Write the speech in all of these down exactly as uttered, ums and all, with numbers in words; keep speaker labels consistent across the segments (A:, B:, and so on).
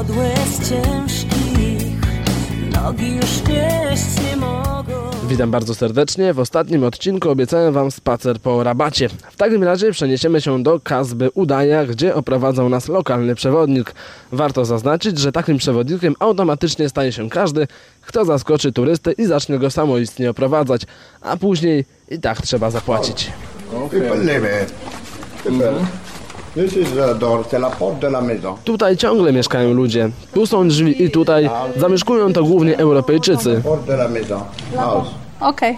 A: siodło jest ciężkich, nogi już nieść nie mogą.
B: Witam bardzo serdecznie. W ostatnim odcinku obiecałem Wam spacer po Rabacie. W takim razie przeniesiemy się do Kasby Udaja, gdzie oprowadzał nas lokalny przewodnik. Warto zaznaczyć, że takim przewodnikiem automatycznie staje się każdy, kto zaskoczy turystę i zacznie go samoistnie oprowadzać, a później i tak trzeba zapłacić. Tutaj ciągle mieszkają ludzie. Tu są drzwi i tutaj zamieszkują to głównie Europejczycy.
C: Okej.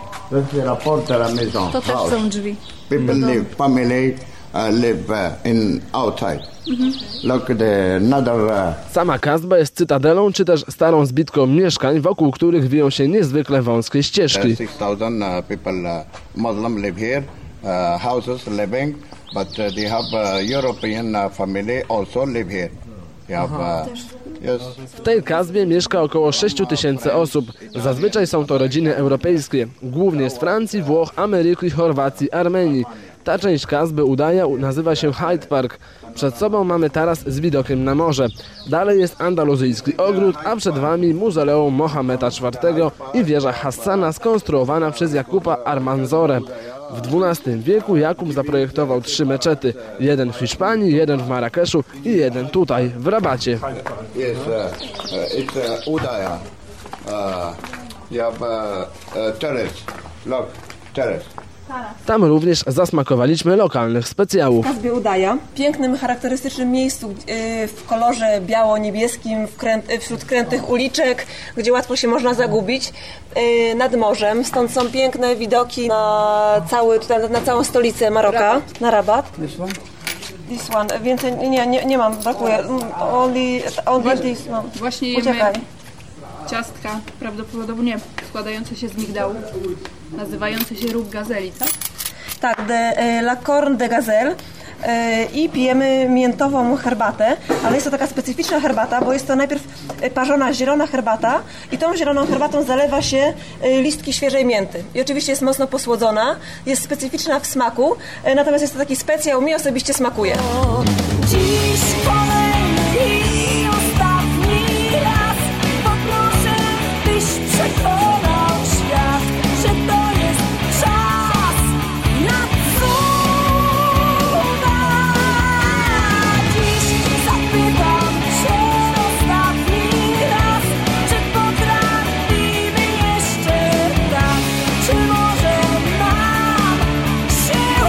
C: To też są drzwi.
D: People live, family uh, live uh, in outside. Look the another. Uh,
B: Sama Kasba jest cytadelą, czy też starą zbitką mieszkań, wokół których wiją się niezwykle wąskie ścieżki.
D: six thousand uh, people, uh, Muslim live here, uh, houses living, but uh, they have uh, European uh, family also live here. They have, uh, yes.
B: W tej Kasbie mieszka około sześć tysięcy osób. Zazwyczaj są to rodziny europejskie, głównie z Francji, Włoch, Ameryki, Chorwacji, Armenii. Ta część Kasby Udaja nazywa się Hyde Park. Przed sobą mamy taras z widokiem na morze. Dalej jest andaluzyjski ogród, a przed Wami Muzeum Mohameda czwartego i wieża Hassana skonstruowana przez Jakuba Almanzorę. W dwunastym wieku Jakub zaprojektował trzy meczety. Jeden w Hiszpanii, jeden w Marrakeszu i jeden tutaj, w Rabacie.
D: Yes, uh, uh, it's uh, Udaya. Uh, you have uh, uh, terrace. Look, terrace.
B: Tam również zasmakowaliśmy lokalnych specjałów.
E: W Kasbie Udaja, pięknym, charakterystycznym miejscu yy, w kolorze biało-niebieskim wkręt, yy, wśród krętych uliczek, gdzie łatwo się można zagubić, yy, nad morzem. Stąd są piękne widoki na, cały, tutaj, na całą stolicę Maroka, Rabat. na Rabat. This one? This one. Więcej nie, nie, nie mam, brakuje. Only, only this one.
C: Właśnie jemy ciastka, prawdopodobnie składające się z migdałów, nazywające się róg gazeli, tak?
E: Tak, de, la corne de gazelle. I pijemy miętową herbatę, ale jest to taka specyficzna herbata, bo jest to najpierw parzona zielona herbata i tą zieloną herbatą zalewa się listki świeżej mięty. I oczywiście jest mocno posłodzona, jest specyficzna w smaku, natomiast jest to taki specjał, mi osobiście smakuje.
A: Dziś kolejny i ostatni raz poproszę, byś przekonał świat, że to jest czas na cuda. Dziś zapytam się ostatni raz, czy potrafimy jeszcze tak, czy może nam się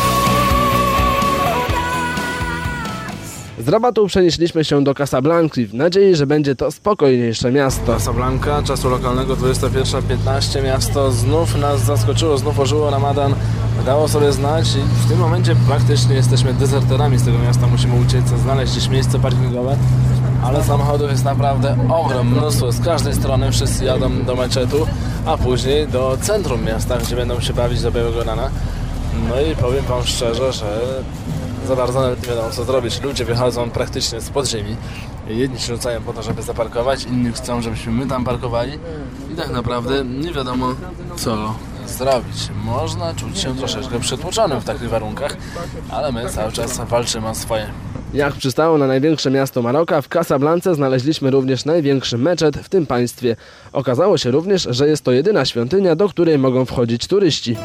B: Z Rabatu przenieśliśmy się do Casablanki w nadziei, że będzie to spokojniejsze miasto.
F: Casablanca, czasu lokalnego dwudziesta pierwsza piętnaście, miasto znów nas zaskoczyło, znów ożyło, Ramadan dało sobie znać i w tym momencie praktycznie jesteśmy dezerterami z tego miasta, musimy uciec, znaleźć gdzieś miejsce parkingowe, ale samochodów jest naprawdę ogrom, mnóstwo z każdej strony, wszyscy jadą do meczetu, a później do centrum miasta, gdzie będą się bawić do białego rana. No i powiem Wam szczerze, że za bardzo nawet nie wiadomo co zrobić. Ludzie wychodzą praktycznie z podziemi. Jedni się rzucają po to, żeby zaparkować, inni chcą, żebyśmy my tam parkowali i tak naprawdę nie wiadomo co zrobić. Można czuć się troszeczkę przytłoczonym w takich warunkach, ale my cały czas walczymy o swoje.
B: Jak przystało na największe miasto Maroka, w Casablance znaleźliśmy również największy meczet w tym państwie. Okazało się również, że jest to jedyna świątynia, do której mogą wchodzić turyści.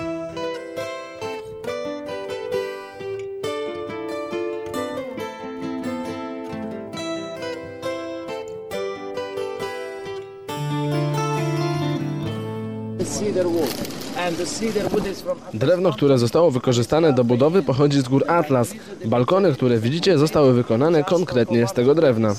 B: Drewno, które zostało wykorzystane do budowy, pochodzi z gór Atlas. Balkony, które widzicie, zostały wykonane konkretnie z tego drewna.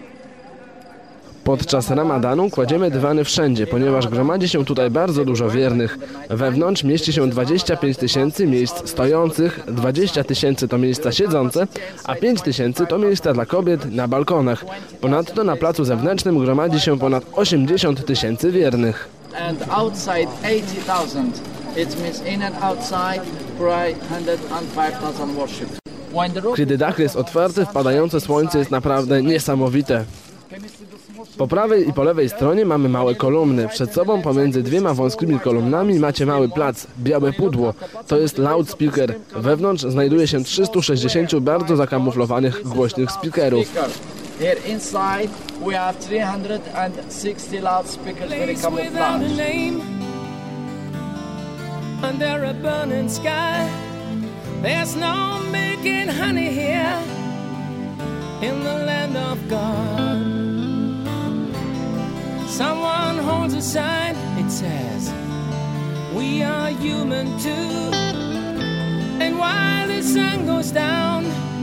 B: Podczas Ramadanu kładziemy dywany wszędzie, ponieważ gromadzi się tutaj bardzo dużo wiernych. Wewnątrz mieści się dwadzieścia pięć tysięcy miejsc stojących, dwadzieścia tysięcy to miejsca siedzące, a pięć tysięcy to miejsca dla kobiet na balkonach. Ponadto na placu zewnętrznym gromadzi się ponad osiemdziesiąt tysięcy wiernych.
G: And outside eighty thousand. It means in and outside pray one hundred five thousand worship.
B: Kiedy dach jest otwarty, wpadające słońce jest naprawdę niesamowite. Po prawej i po lewej stronie mamy małe kolumny. Przed sobą pomiędzy dwiema wąskimi kolumnami macie mały plac, białe pudło. To jest loudspeaker. Wewnątrz znajduje się trzysta sześćdziesiąt bardzo zakamuflowanych głośnych speakerów.
G: Here inside we have three hundred sixty loudspeakers very
A: Place without a
G: camouflage.
A: name, under a burning sky. There's no making honey here in the land of God. Someone holds a sign, it says, we are human too. And while the sun goes down,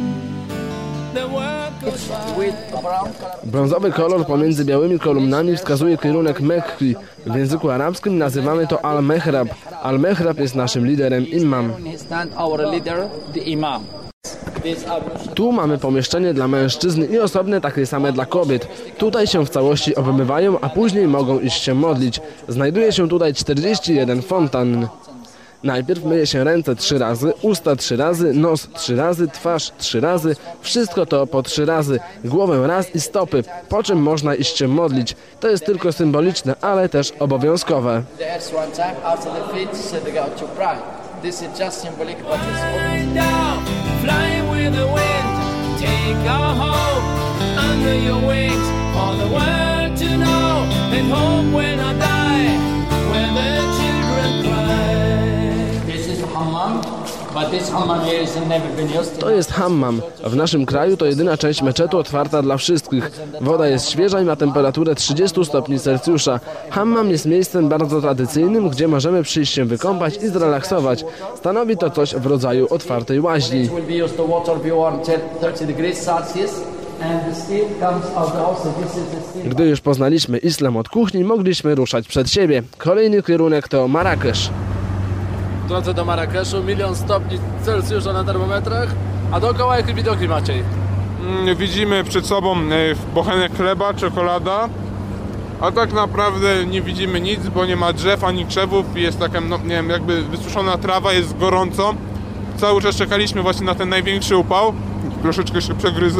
A: the world goes by.
G: With a brown color.
B: Brązowy kolor pomiędzy białymi kolumnami wskazuje kierunek Mekki. W języku arabskim nazywamy to al-mehrab. Al-mehrab jest naszym liderem imam.
G: On his stand, our leader, the imam. These are
B: Tu mamy pomieszczenie dla mężczyzn i osobne takie same dla kobiet. Tutaj się w całości obmywają, a później mogą iść się modlić. Znajduje się tutaj czterdzieści jeden fontan. Najpierw myje się ręce trzy razy, usta trzy razy, nos trzy razy, twarz trzy razy, wszystko to po trzy razy, głowę raz i stopy, po czym można iść się modlić. To jest tylko symboliczne, ale też obowiązkowe.
G: the earth one time after the feet, so they go to pray. This is just symbolic, but it's
A: Find out, fly with the wind, take our hope under your wings, for the world to know, and hope when I die, when the children cry.
G: This is hammam, but this hammam here is never been used.
B: To jest hammam. W naszym kraju to jedyna część meczetu otwarta dla wszystkich. Woda jest świeża i ma temperaturę trzydzieści stopni Celsjusza. Hammam jest miejscem bardzo tradycyjnym, gdzie możemy przyjść się wykąpać i zrelaksować. Stanowi to coś w rodzaju otwartej łaźni.
G: It will be used to water be warm thirty degrees Celsius, and the steam comes out also. This is the steam.
B: Gdy już poznaliśmy islam od kuchni, mogliśmy ruszać przed siebie. Kolejny kierunek to Marrakesz.
F: W drodze do Marrakeszu, milion stopni Celsjusza na termometrach, a dookoła jakie widoki Maciej?
H: Mm, Widzimy przed sobą e, bochenek chleba, czekolada, a tak naprawdę nie widzimy nic, bo nie ma drzew ani krzewów, jest taka, no, nie wiem, jakby wysuszona trawa, jest gorąco. Cały czas czekaliśmy właśnie na ten największy upał, troszeczkę się przegryzę.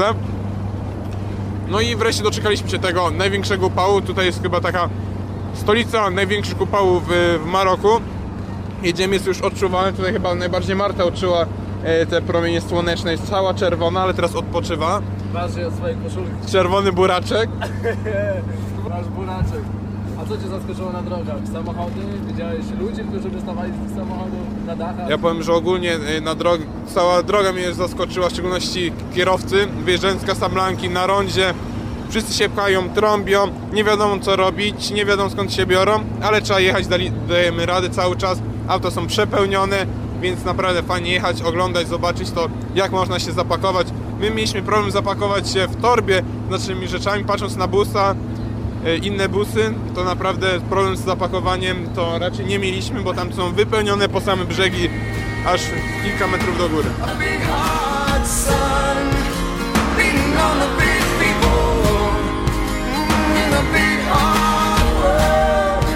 H: No i wreszcie doczekaliśmy się tego największego upału. Tutaj jest chyba taka stolica największych upałów w, w Maroku. Jedziemy, jest już odczuwalne, tutaj chyba najbardziej Marta odczuła e, te promienie słoneczne, jest cała czerwona, ale teraz odpoczywa.
F: Masz je od swojej koszulki.
H: Czerwony buraczek.
F: Masz buraczek. A co cię zaskoczyło na drogach? Samochody? Widziałeś ludzi, którzy wystawali z tych samochodów na dachach?
H: Ja powiem, że ogólnie e, na drog cała droga mnie zaskoczyła, w szczególności kierowcy wyjeżdżając z Casablanki na rondzie. Wszyscy się pchają, trąbią, nie wiadomo co robić, nie wiadomo skąd się biorą, ale trzeba jechać, dali, dajemy rady cały czas. Auta są przepełnione, więc naprawdę fajnie jechać, oglądać, zobaczyć to, jak można się zapakować. My mieliśmy problem zapakować się w torbie z naszymi rzeczami, patrząc na busa, e, inne busy, to naprawdę problem z zapakowaniem to raczej nie mieliśmy, bo tam są wypełnione po same brzegi, aż kilka metrów do góry.
A: A big hard sun beating on the big people in a big hard world.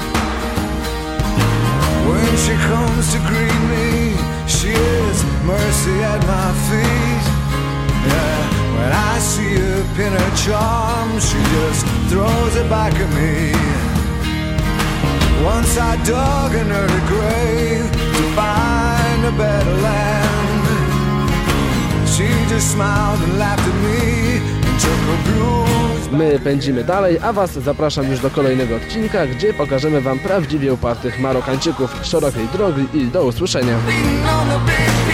I: When she comes to greet me, she is mercy at my feet. Yeah, when I see her pin her charm, she just throws it back at me. Once I dug in her grave to find a better land. She just smiled and laughed at me and took her blues.
B: My pędzimy dalej, a Was zapraszam już do kolejnego odcinka, gdzie pokażemy Wam prawdziwie upartych Marokańczyków, szerokiej drogi i do usłyszenia.
A: Beating on the big